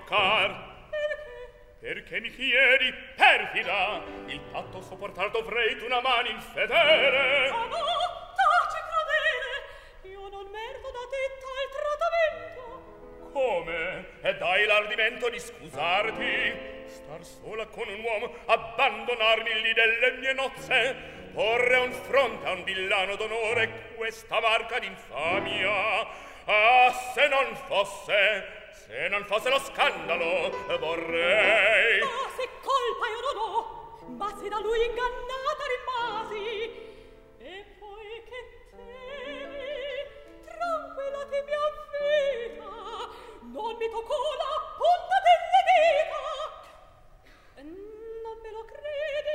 toccar. Perché mi chiedi, perfida, il patto sopportar dovrei d'una mano infedele. Ah no, taci crudele, io non merito da te tal trattamento. Come? E dai l'ardimento di scusarti? Star sola con un uomo, abbandonarmi lì delle mie nozze, porre un fronte a un villano d'onore questa marca d'infamia. Ah, se non fosse lo scandalo, vorrei. Ma se colpa io non ho, ma se da lui ingannata rimasi, e poi che temi, tranquilla te mia vita, non mi toccò la punta delle dita. Non me lo credi?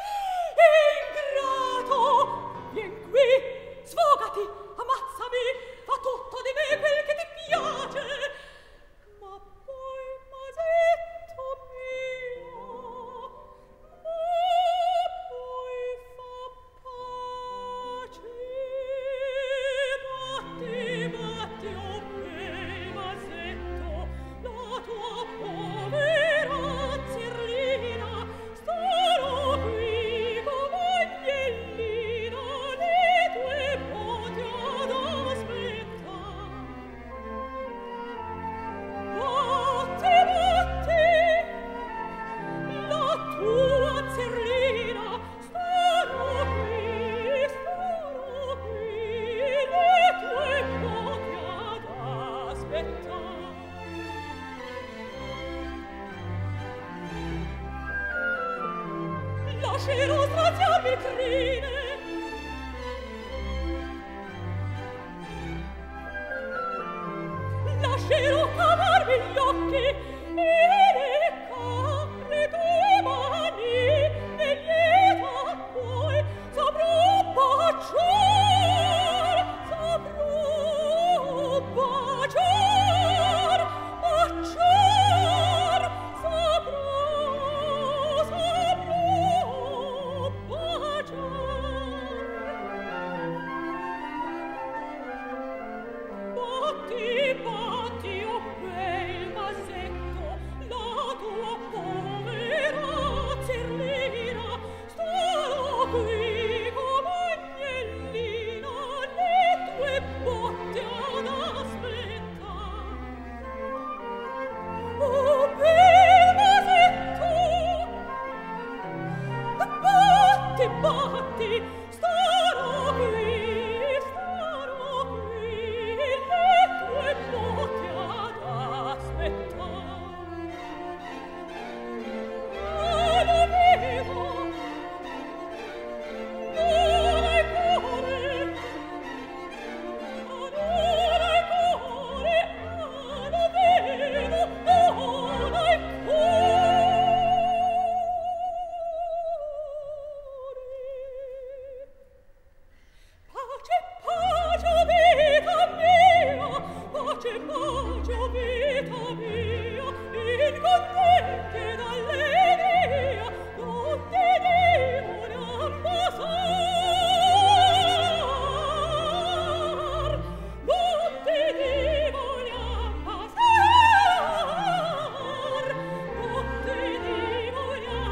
Ingrato, vien qui, sfogati, ammazzami, fa tutto di me quel che ti piace. Ma poi, masetto mio, ma poi fa pace. Batti, oh bel masetto, la tua povera zirlina starò qui come agnellina le tue poti ad aspettar. Batti, la tua zirlina starò qui le tue poti ad aspettar. Lascerò straziarmi il crine, lascerò cavarmi gli occhi e le capre tue mani e lieta poi saprò baciar, saprò baciar, baciar, saprò baciar. Batti, batti, oh bel masetto, la tua povera zirlina starò qui come agnellina le tue botte ad aspettar. Oh bel masetto, batti, batti, starò qui le tue botte ad aspettar. Ah, lo vedo, non hai cuore, non hai cuore, lo vedo, non hai cuore. Pace, pace, oh vita mia, pace, pace, oh vita mia, incontente dalle mie, non ti devo ammassar, non ti devo ammassar, non ti devo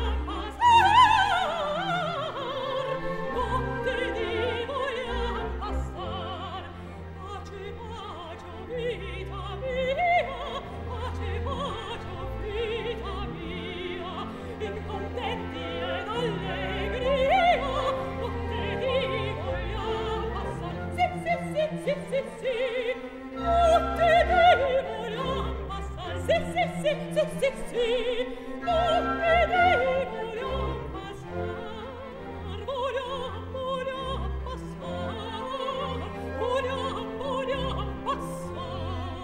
ammassar, non ti devo ammassar. Pace, pace, oh vita mia, pace, pace, oh vita mia, incontenti ed allegria, non ti devo ammassar. Sì, sì, sì, non ti devo ammassar. Sì, non ti devo ammassar. Voglio ammassar, voglio ammassar.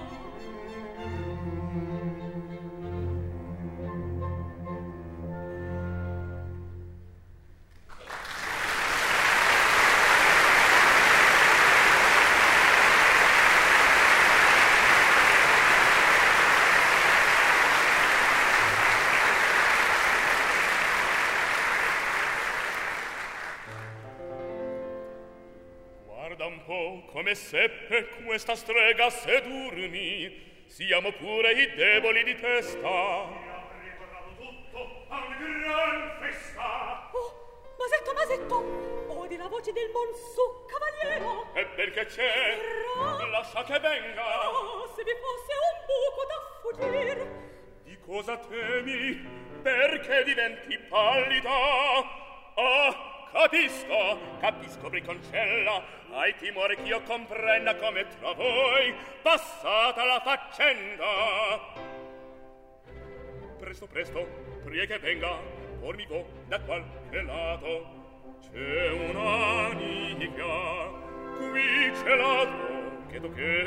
Guarda un po' come seppe questa strega sedurmi. siamo pure i deboli di testa. Mi ha ricordato tutto a una gran festa. Oh, Masetto, odi la voce del Monsù, cavaliero? E perché c'è? Lascia che venga. Oh, se vi fosse un buco da fuggir. Di cosa temi? Perché diventi pallida? Ah! Capisco, Briconcella. Hai timore ch'io comprenda come tra voi passata la faccenda. Presto, prie che venga, pormi vo da qualche lato. C'è una nicchia, qui c'è l'altro, che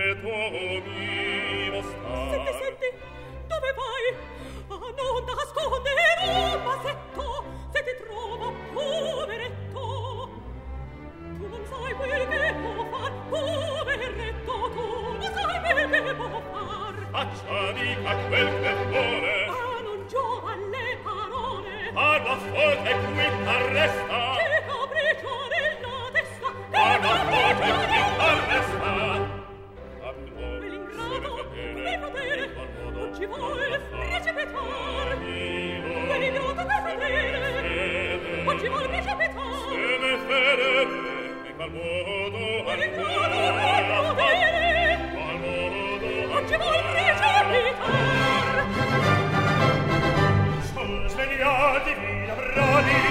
mi mostrar. Senti, dove vai? Ah, non nasconderò, Masetto, se ti trovo poveretto. Tu non sai quel che può far, poveretto, tu non sai quel che può far. Faccia dica quel che vuole. Ah, non giova le parole. Parla forte qui arresta. Che capriccio nella testa. Parla forte qui arresta. Quell'ingrato, quel potere, non ci vuol precipitar. Quell'idiota quel potere, non ci vuol precipitar. Se ne fede, in qual modo quell'ingrato quel potere, non ci vuol precipitar. Sono svegliati via brodi,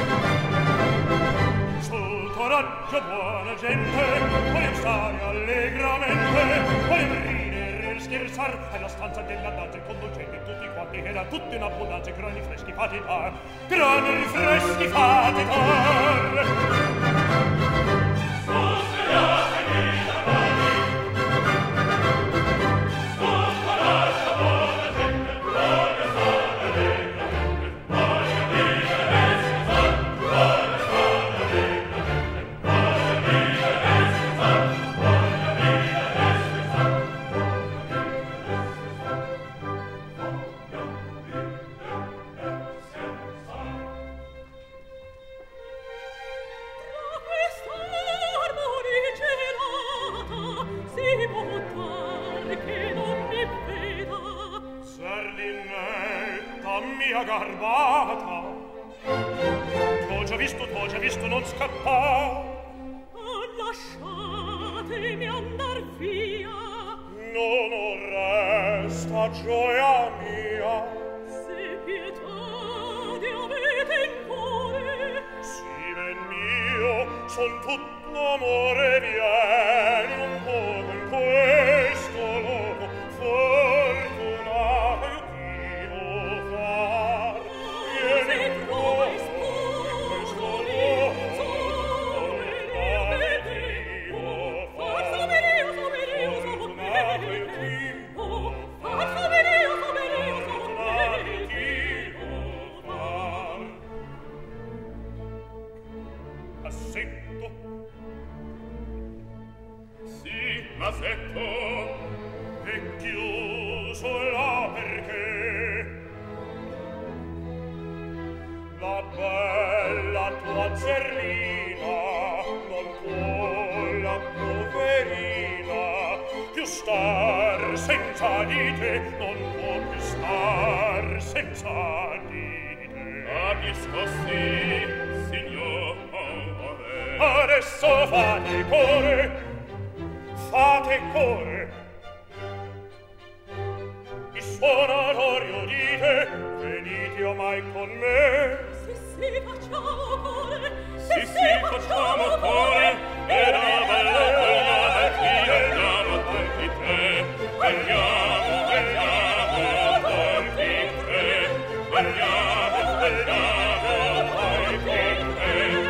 sul coraggio buona gente, voglio stare allegramente, voglio ridere e scherzar, è la stanza della danza conducente tutti quanti, era tutti in abbondanza, grani freschi fatti dar, grani freschi fatti dar. Sono svegliati via brodi, sul coraggio buona gente, voglio stare allegramente, voglio ridere e scherzar, voglio stare allegramente, voglio ridere e scherzar, voglio ridere e scherzar, Tra quest'armonia gelata si può dar che non mi veda. Sardinetta mia garbata, t'ho già visto, non scappar. Lasciatemi andar via. Non resta gioia mia. Se pietà di avete in cuore, Si ben mio, son tutto amore, vieni un poco in questo loco, fortuna che Dio far. Vieni un poco in questo loco, fortuna che Dio far. Masetto. Sì, Masetto. È chiuso là perché la bella tua Zerlina non può, la poverina, più star senza di te, non può più star senza di te. Capisco sì, signore. Adesso fate core, il suonatorio dite, venite ormai con me. sì, facciamo core. Sì, facciamo core, e la bella quella qui andiamo tutti tre. Andiamo tutti tre. Andiamo tutti tre.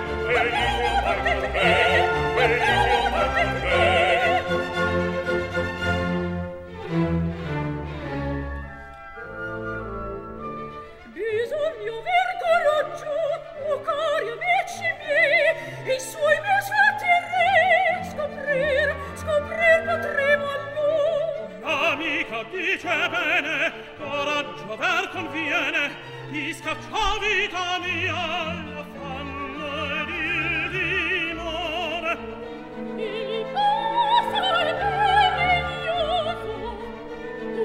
Bisogna aver coraggio, o cari amici miei, i suoi misfatti re, scoprir potremo a noi. L'amica dice bene, coraggio aver conviene, di scacciar vita mia l'affanno ed il timore. Il passo è meraviglioso,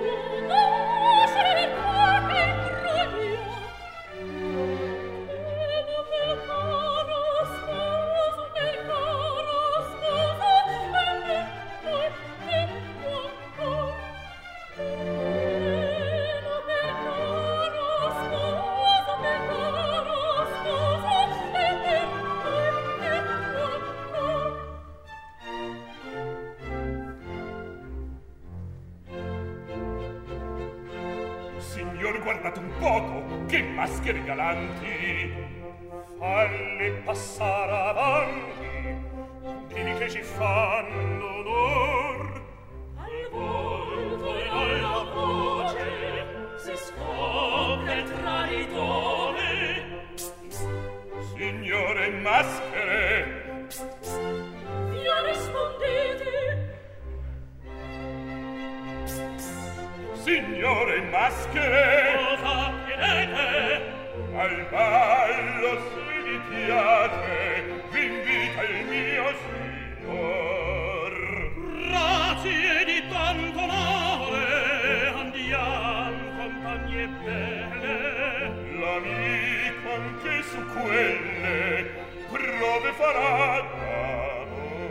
signor, guardate un poco, che maschere galanti! Falli passare avanti, dimmi che ci fanno onor. Al volto e alla voce si scopre il traditore. Signore maschere, via rispondete. Signore maschere, Cosa chiedete? al ballo si dipiate, v'invita il mio signor. Grazie di tanto onore, andiam, compagne belle. L'amico anche su quelle prove farà d'amor.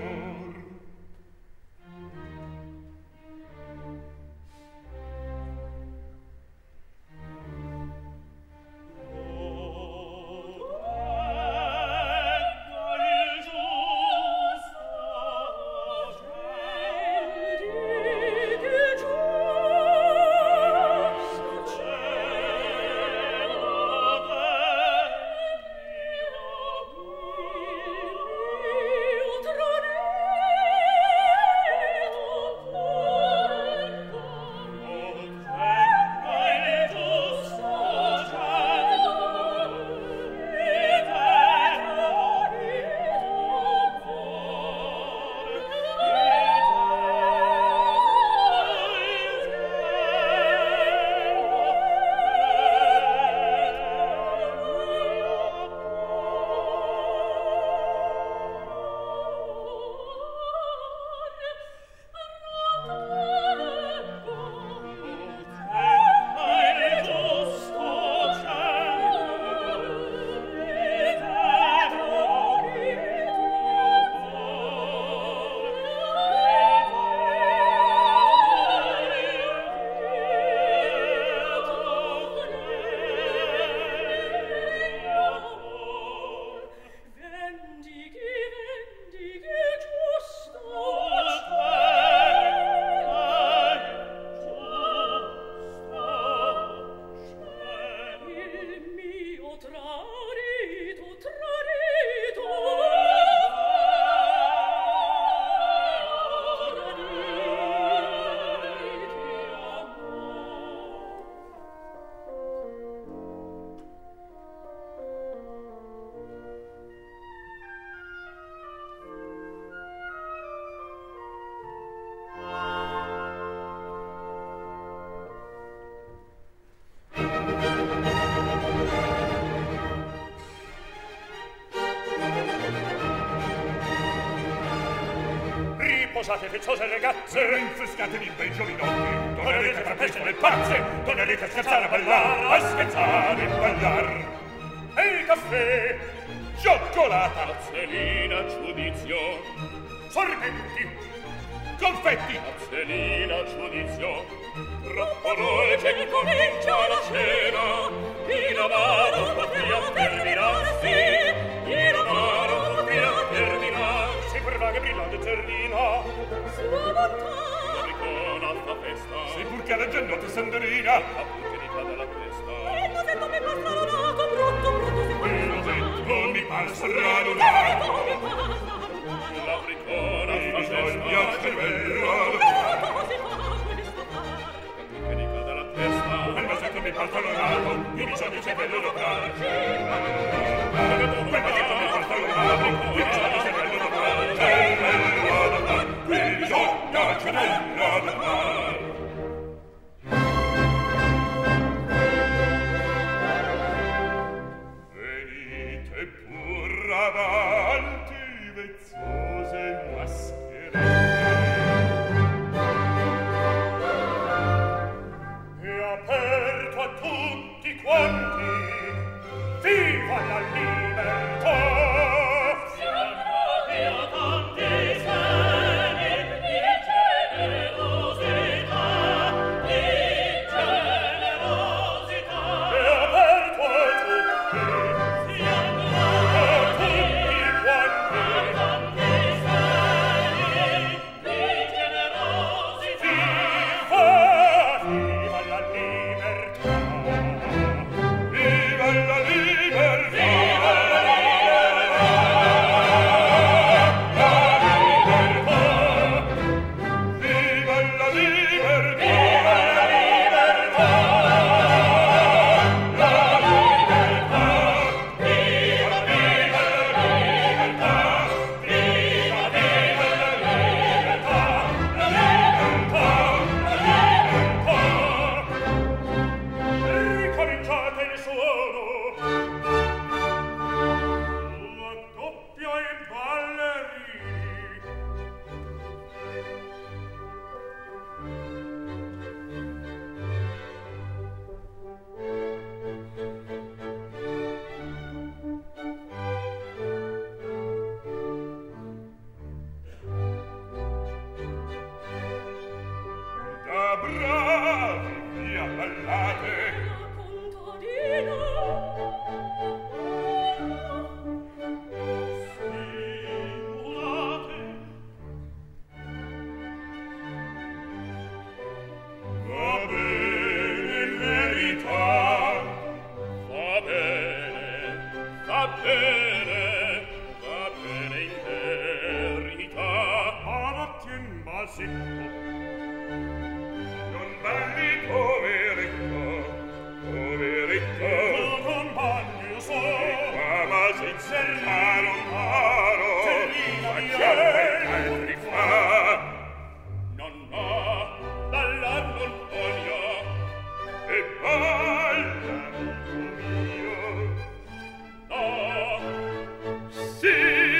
Riposate, fezzose ragazze, rinfrescatevi, bei giovinotti, tornerete tra piccole pazze, tornerete a scherzare a ballar, a scherzare e ballar. E il caffè, cioccolata, Marcellina, giudizio, sorbenti, confetti, Marcellina, giudizio, troppo dolce comincia la cena, in amaro potria terminarsi, in amaro potria terminarsi, per vaga brillante terrina, Sua bontà. Ricona sta festa, seppur che la giannotta sanderina, appunto di cada la testa. Il nosetto mi passa rodato, brutto, brutto si fa. il rosetto mi passa radonato, La bricona sta bisogna festa, cervello, che di cada la testa. il rosetto mi passa radonato, mi bisogna cervello locale. Quel rosetto mi passa radonato, mi bisogna cervello locale. Cervello locale, mi bisogna cervello locale. Venite pur avanti, vezzose maschere, E aperto a tutti quanti, viva la libertà! Siamo a tanti seni, di generosi zitto. Non balli, poveretto, poveretto. Non balli, io so. Ma si caro, caro. Facciamo quel che altri fa. Nonna, balla non voglio. E balla, amico mio. No. Sì.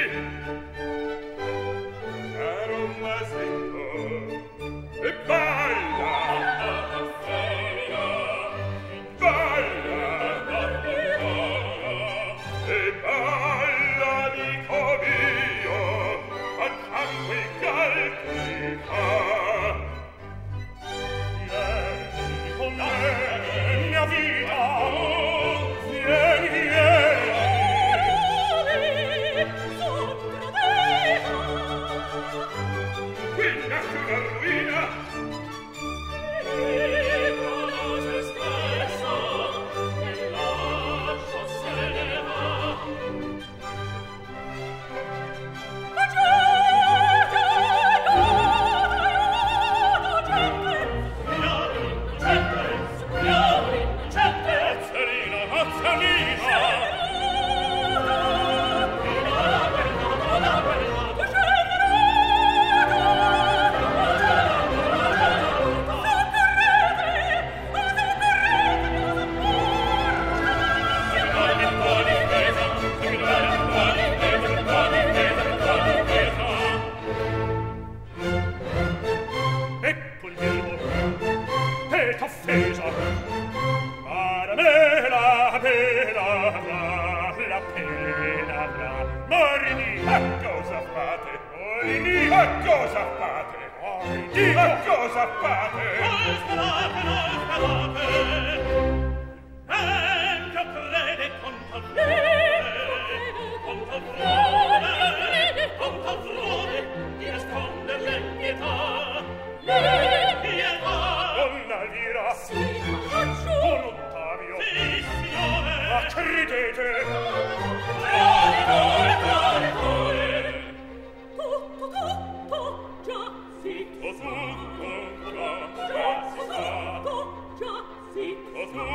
Caro Masetto. E balla. E balla, amico mio. Facciamo quel che altri fa. Vieni con me, mia vita. Vieni, qui nasce una ruina. Ecco il verbo, te t'offesa. La pena avrà. Morini, a cosa fate? Morini, a cosa fate? Morini, a cosa fate? Che crede con talfrode di nasconderle pietà. Donna Lira, Sì, faccio. Don Ottavio, Sì, signore. ma credete? Tutto, già sì. Tutto, Già sì. tutto,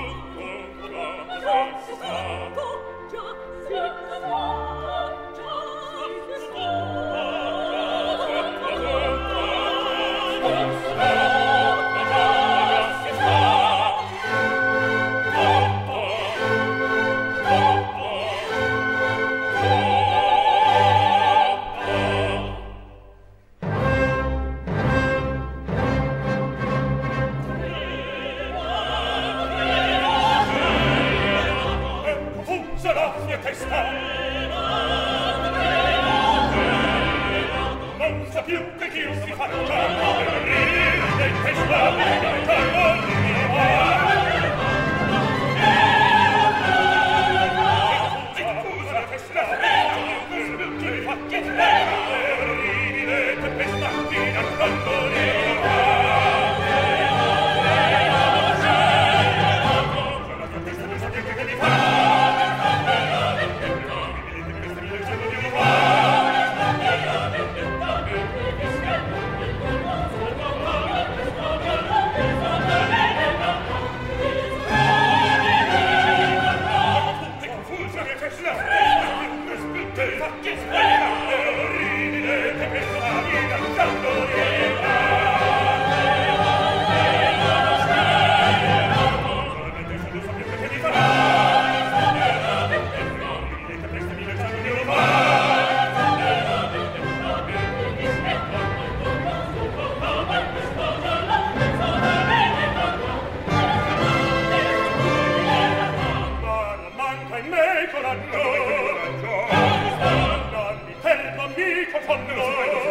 Sarà mia testa. Non sa più che chi si faccia. Ride in testa. Diffusa la testa. Che mi fa che ride in testa. Fino a quando con